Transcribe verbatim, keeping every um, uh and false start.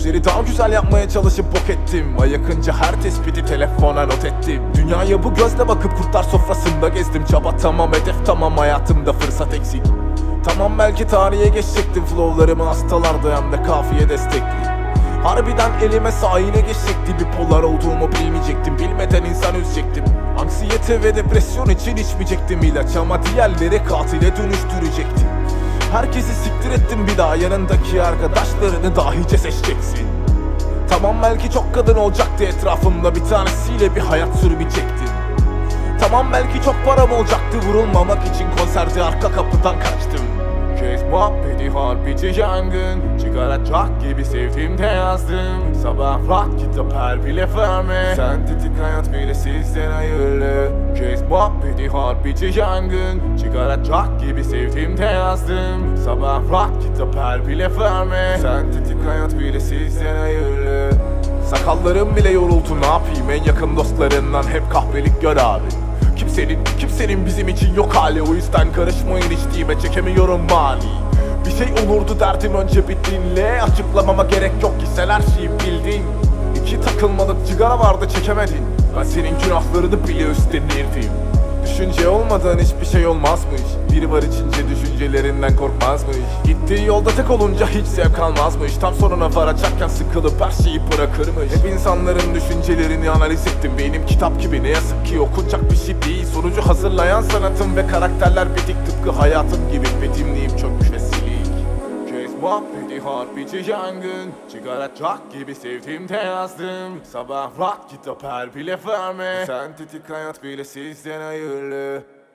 işleri daha güzel yapmaya çalışıp bok ettim. Ay yakınca her tespiti telefona not ettim. Dünyaya bu gözle bakıp kurtlar sofrasında gezdim. Çaba tamam, hedef tamam, hayatımda fırsat eksik. Tamam belki tarihe geçecektim, flowlarımı hastalarda hem de kafiye destekli. Harbiden elime sahile geçecekti, bipolar olduğumu bilmeyecektim. Bilmeden insan üzecektim. Anksiyete ve depresyon için içmeyecektim ilaç, ama diğerleri katile dönüştürecektim. Herkesi siktir ettim, bir daha yanındaki arkadaşlarını dahice seçeceksin. Tamam belki çok kadın olacaktı etrafımda, bir tanesiyle bir hayat sürmeyecektim. Tamam belki çok param olacaktı, vurulmamak için konserde arka kapıdan kaçtım. Kes muhabbeti harbici yangın, çıkaracak gibi sevdiğimde yazdım. Sabah rahat kitap her bile verme, sentetik hayat bile sizden hayırlı. Kes muhabbeti harbici yangın, çıkaracak gibi sevdiğimde yazdım. Sabah rahat kitap her bile verme, sentetik hayat bile sizden hayırlı. Sakallarım bile yoruldu, ne yapayım, en yakın dostlarından hep kahvelik gör abi. Kimsenin, kimsenin bizim için yok hali, o yüzden karışmayın içtiğime, çekemiyorum mani. Bir şey olurdu derdim önce bir dinle, açıklamama gerek yok ki sen her şeyi bildin. İki takılmalık sigara vardı çekemedin, ben senin günahlarını bile üstlenirdim. Düşünce olmadan hiçbir şey olmazmış, biri var içince düşüncelerinden korkmazmış. Gittiği yolda tek olunca hiç zevk almazmış, tam sonuna varacakken sıkılıp her şeyi bırakırmış. Hep insanların düşüncelerini analiz ettim, benim kitap gibi ne yazık ki okunacak bir şey değil. Sonucu hazırlayan sanatım ve karakterler bitik, tıpkı hayatım gibi betimleyip çökmüş ve silik. Kes muhabbeti harbici yangın, çıkaracak gibi sevdiğimde yazdım. Sabah rahat kitap her bile verme, sentetik hayat bile sizden hayırlı.